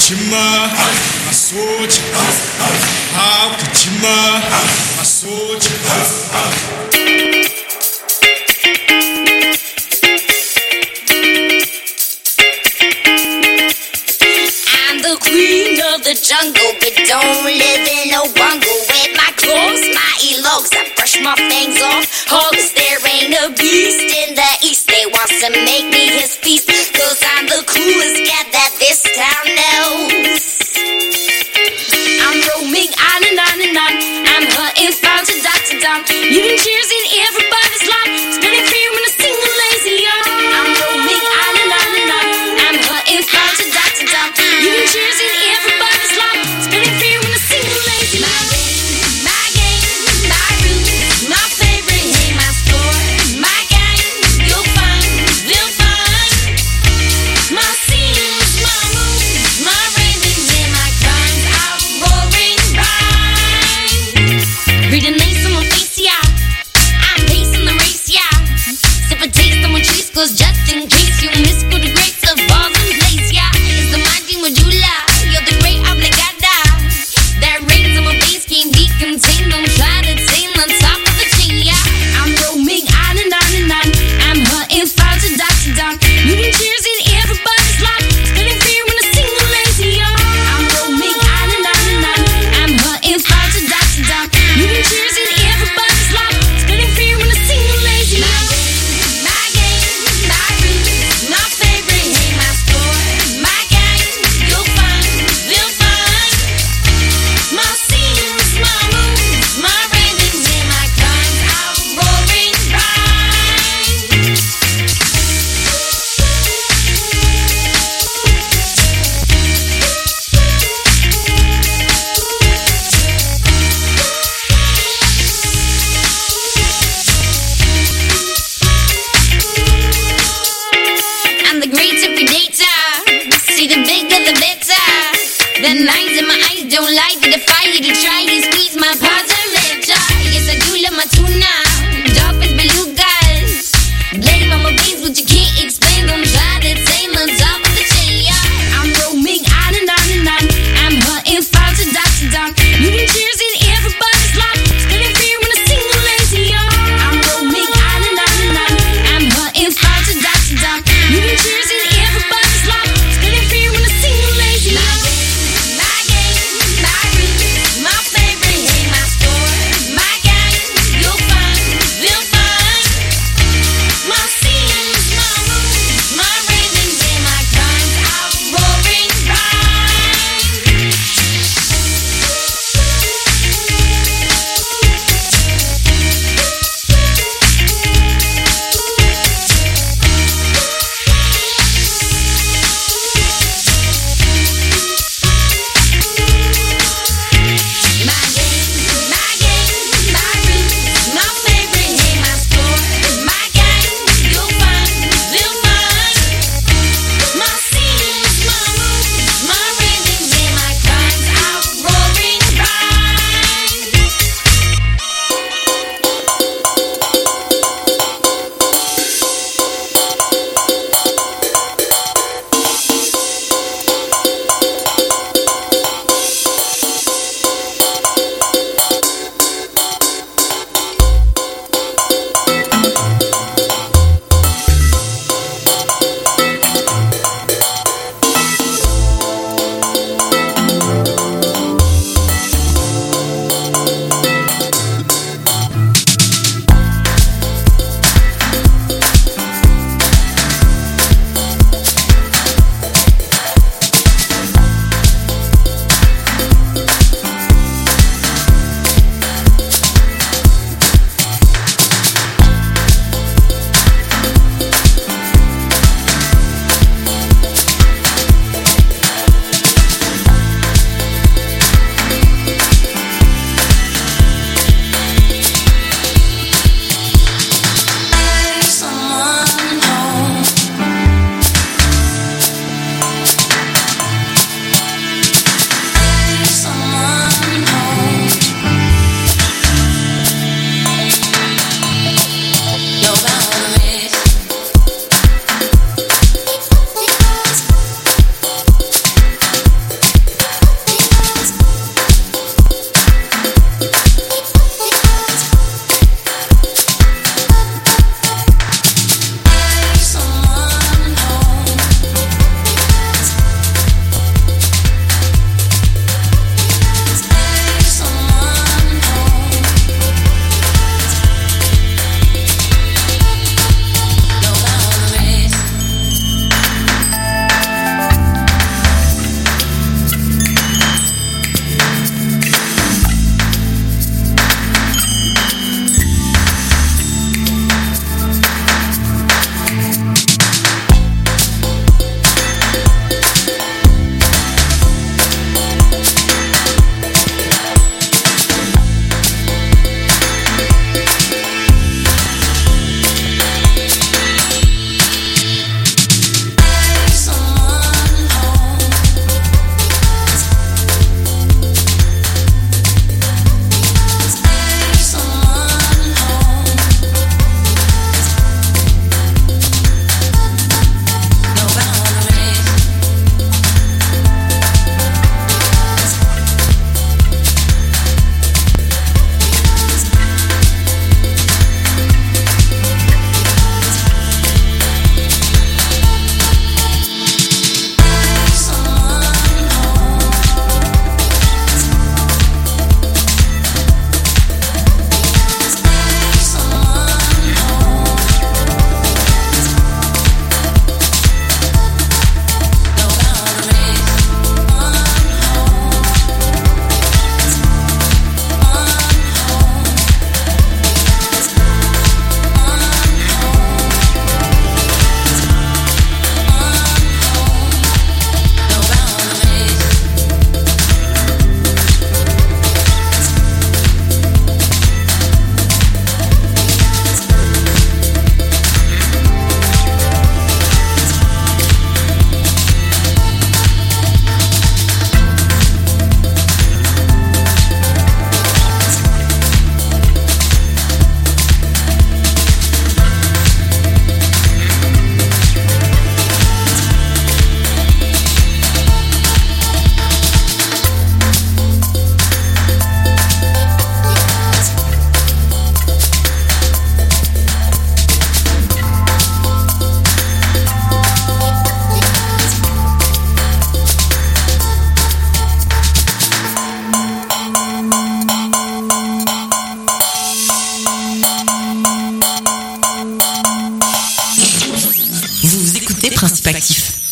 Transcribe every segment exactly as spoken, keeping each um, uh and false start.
아프지마 마소지 아프지마 마소지 I'm the queen of the jungle, but don't live in a bungle. With my claws, my elogs, I brush my fangs off hogs. There ain't a beast in the east, they wants to make me his feast. Cause I'm the coolest cat that this town knows. I'm roaming on and on and on, I'm hunting found to dot to dot. Leaving cheers in everybody's lot, spinning fear in a single lazy yawn. I'm roaming on and on and on, I'm hunting found to dot to dot. Leaving cheers in everybody's lot, spinning fear in a single lazy yawn. My game, my game, my roots, my favorite, hey, my store, my gang, you'll find, they'll find. My scenes, my moves, my ravings, and my crimes, outroaring rhyme. Read a name on my face, yeah. I'm pacing the race, yeah. Sip a taste on my trees, cause just in case you miss for the grapes of balls in place, yeah. It's the mighty medulla, you're the great obligada. That rains on my face can't be contained, don't try to tame on top of the chain, yeah. I'm roaming on and on and on, I'm hunting fire to dot to dot. Moving cheers in everybody's lot, spinning fear in a single lazy yawn. I'm roaming on and on and on, I'm hunting fire to dot to dot. Moving cheers in everybody's lot, spinning fear in a single lazy yawn. My game, my roots, my favorite, hey, my store, my gang, you'll find, they'll find. My scenes, my moves, my ravings, and my crimes, outroaring rhyme. I'm the great predator. See the bigger the better. The lines in my eyes don't lie to defy you to try and squeeze my positive. Yes, I do love my tuna. Dolphins, belugas. Blame on my veins, but you can't explain. Don't try to tame on top of the chain. Yeah. I'm roaming on and on and on. I'm hunting fire to dot to dot. Moving cheers in everybody's lot, spinning fear in a single lazy yawn. I'm roaming on and on and on. I'm hunting fire to dot to dot. Moving cheers in everybody's lot, spinning fear in a single lazy yawn. My game, my roots, my favorite, hey, my store,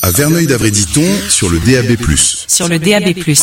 à Verneuil-d'Avray-Diton sur le D A B plus. Sur le D A B plus.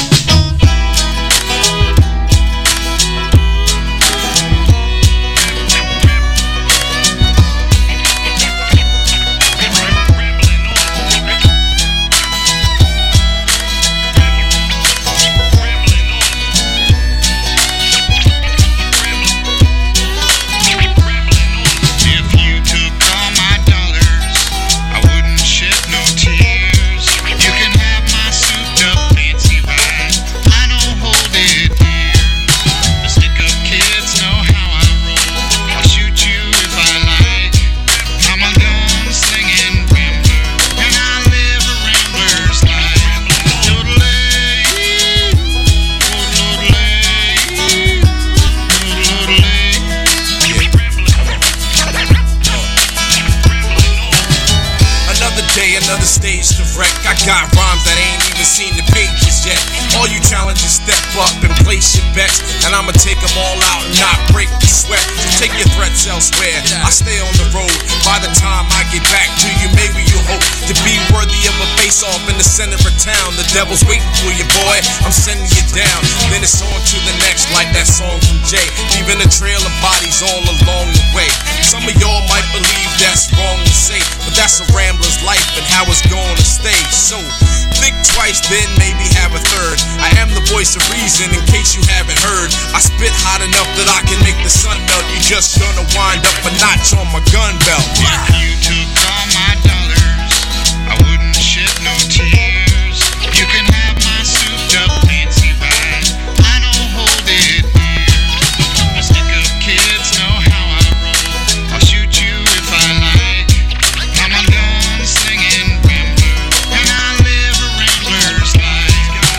And I'ma take them all out and not break the sweat. So take your threats elsewhere. I stay on the road. By the time I get back to you, maybe you hope to be worthy of a face-off in the center of town. The devil's waiting for you, boy. I'm sending you down. Then it's on to the next, like that song from Jay. Leaving a trail of bodies all along the way. Some of y'all might believe that's wrong to say, but that's a rambler's life and how it's gonna stay. So think twice, then maybe have a third. I am the voice of reason, in case you haven't heard. I spit hot enough that I can make the sun melt. You just gonna wind up a notch on my gun belt. If you took all my dollars, I wouldn't shed no tears. You can have my souped up fancy ride. I don't hold it dear. The stick-up kids know how I roll. I'll shoot you if I like. I'm a gun-slinging rambler, and I live a rambler's life.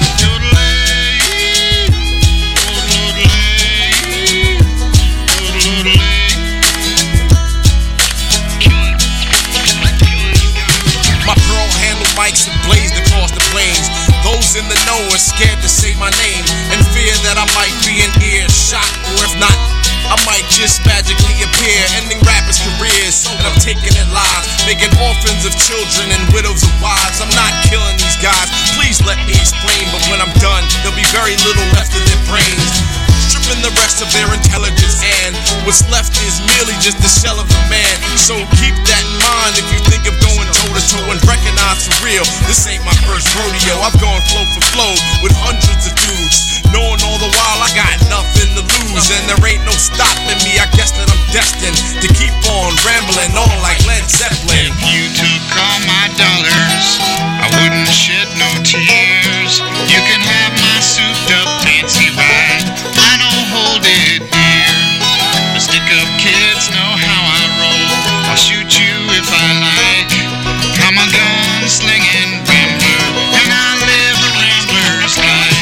Mics that blazed across the plains. Those in the know are scared to say my name and fear that I might be in earshot, or if not, I might just magically appear, ending rappers' careers. And I'm taking it live, making orphans of children and widows of wives. I'm not killing these guys, please let me explain. But when I'm done, there'll be very little left of their brains, stripping the rest of their intelligence, and what's left is merely just the shell of a man. So keep that in mind if you think of going toe to toe and recognize for real, this ain't my first rodeo. I've gone flow for flow with hundreds of dudes, knowing all the while I got nothing to lose, and there ain't no stopping me. I guess that I'm destined to keep on rambling on like Led Zeppelin. If you took all my dollars, I wouldn't shed no tears. You can have my souped up fancy ride. I don't hold it dear. The stick-up kids know how I roll. I'll shoot you if I like. I'm a gun-slinging rambler, and I live a rambler's life.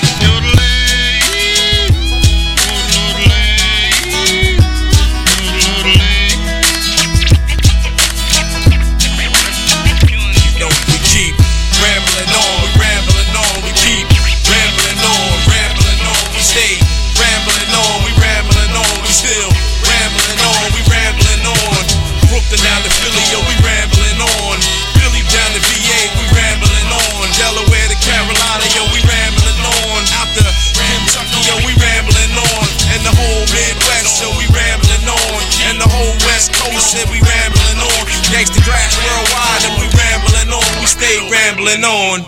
Down to Philly, yo, we rambling on. Philly down to V A, we rambling on. Delaware to Carolina, yo, we rambling on. Out to Kentucky, yo, we rambling on. And the whole Midwest, yo, we rambling on. And the whole West Coast, said we rambling on. Gangsta Crash worldwide, and we rambling on. We stay rambling on.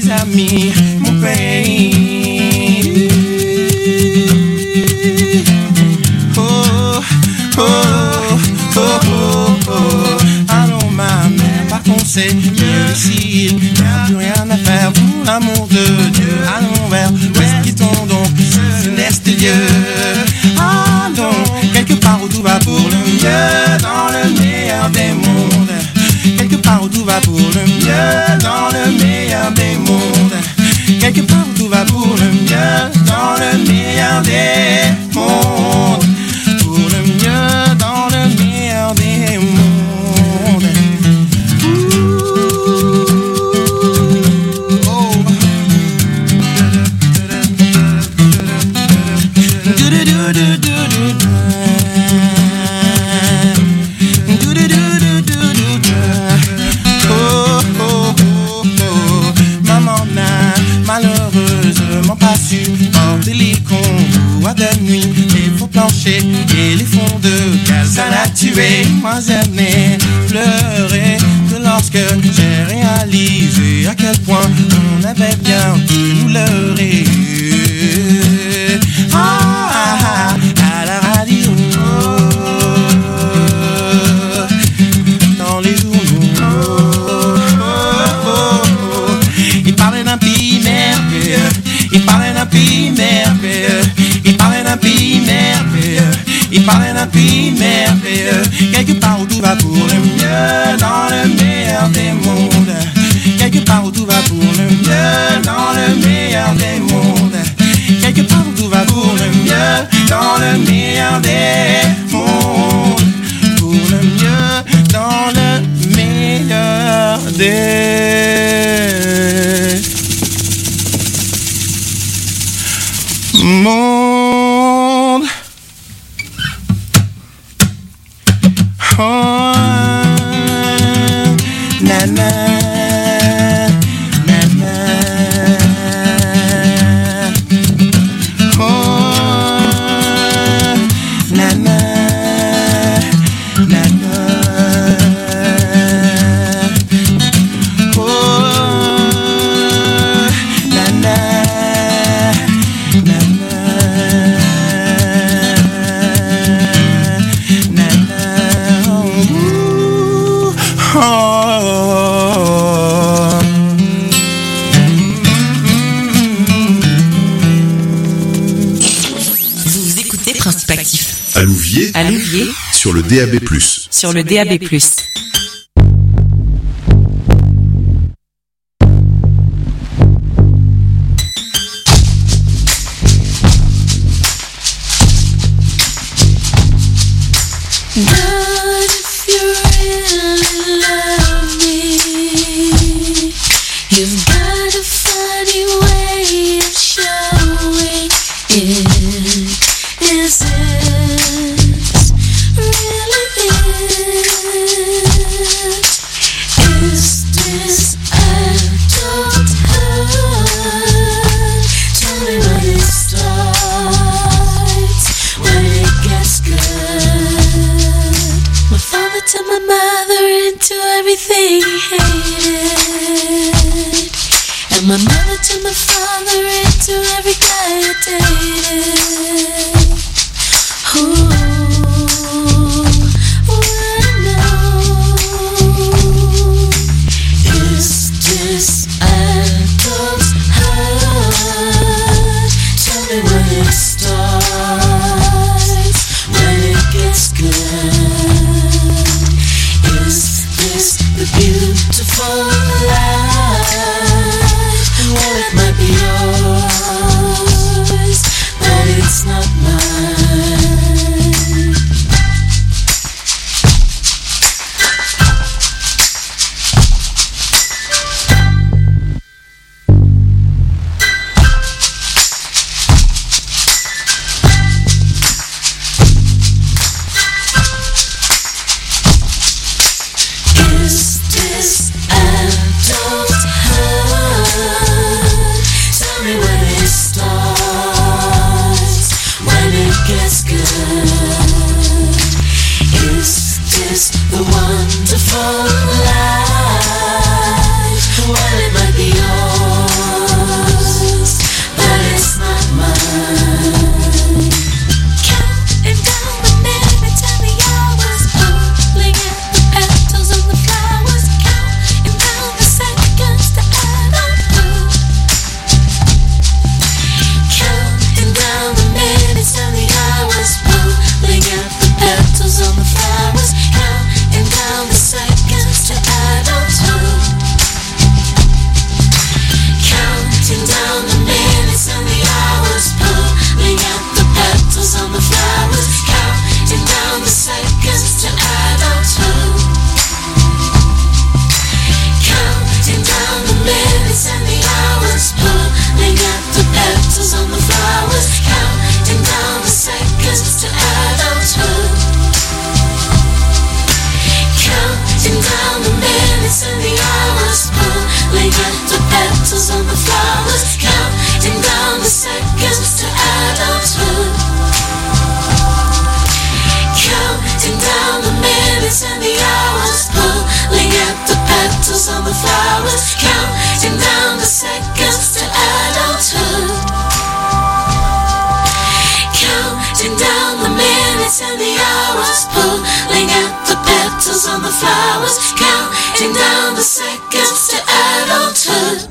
mes amis, mon pays. Oh, oh, oh, oh, oh. Allons ma mère, par contre c'est mieux ici. Il n'y a plus rien à faire pour l'amour de Dieu. Allons vers l'ouest, quittons donc ce céleste lieu. Allons quelque part où tout va pour le mieux, dans le meilleur des mondes. Quelque part où tout va pour le mieux, dans le meilleur des mondes. Quelque part où tout va pour le mieux, dans le meilleur des mondes. Pour le mieux, dans le meilleur des mondes. Oh. Malheureusement pas su porter les convois de nuit, les faux planchers et les fonds de gaz. Ça l'a tué. Moi j'aimais pleurer que lorsque j'ai réalisé à quel point on avait bien pu nous leurrer. Ah, ah, ah, à la radio, dans les journaux, il parlait d'un pays merveilleux, il parlait d'un pays merveilleux, il parlait d'un pays merveilleux, il parlait d'un pays merveilleux, quelque part où tout va pour le mieux, dans le meilleur des mondes, quelque part où tout va pour le mieux, dans le meilleur des mondes, quelque part où tout va pour le mieux, dans le meilleur des mondes, pour le mieux, dans le meilleur des monde. Oh, na na, na na. Oh, na na, na na. Oh, na na. Vous écoutez Principe Actif. À Louviers, À Louviers, sur le D A B plus. sur le D A B plus. But if you really love me, you've got a funny way of showing it. Is it really it? Is this adulthood? Tell me when it starts, when it gets good. My father turned my mother into everything he hated, and my mother turned my father into every guy I dated. Ooh, wanna know, is this adulthood? Tell me when it starts, when it gets good. Is this the beautiful life? Well, it might be yours, but it's not mine. the flowers, counting down the seconds to adulthood. Counting down the minutes and the hours, pulling at the petals on the flowers, counting down the seconds to adulthood.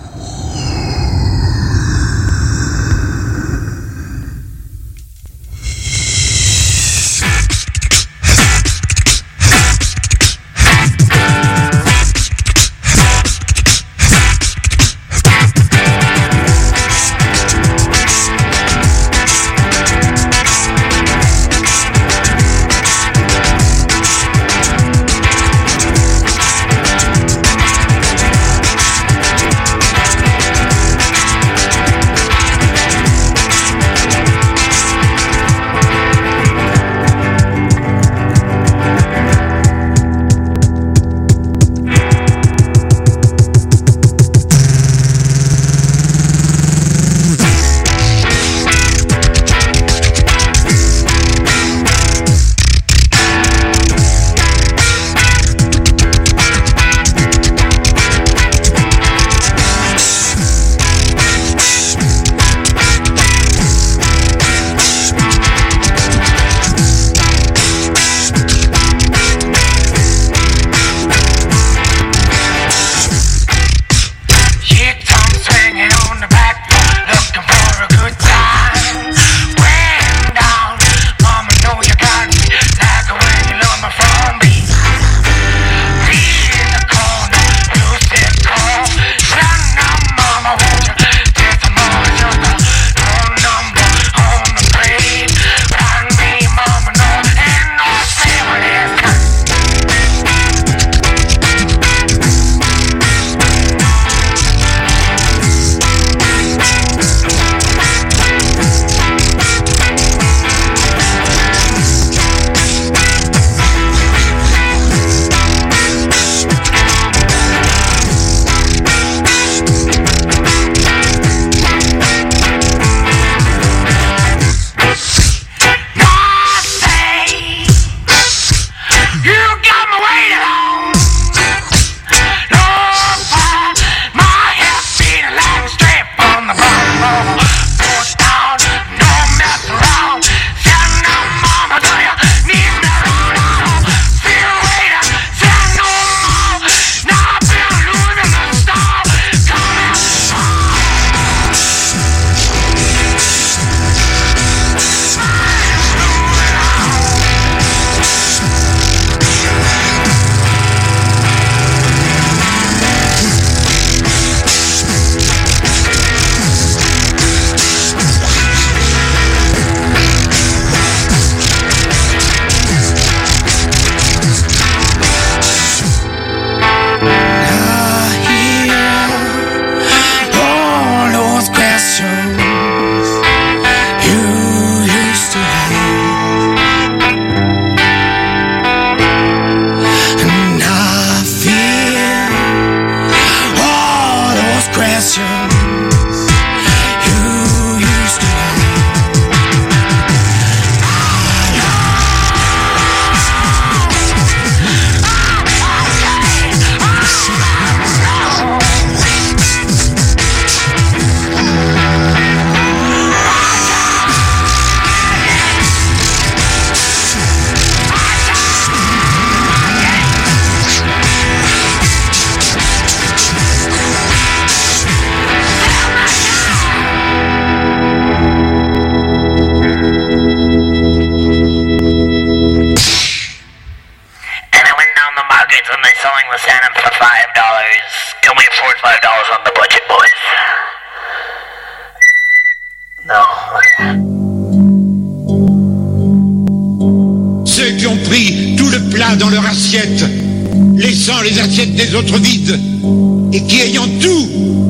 Des autres vides, et qui ayant tout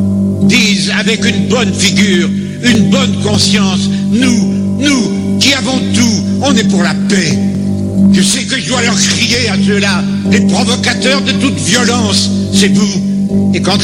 disent avec une bonne figure, une bonne conscience, nous, nous qui avons tout, on est pour la paix. Je sais que je dois leur crier à ceux-là, les provocateurs de toute violence, c'est vous. Et quand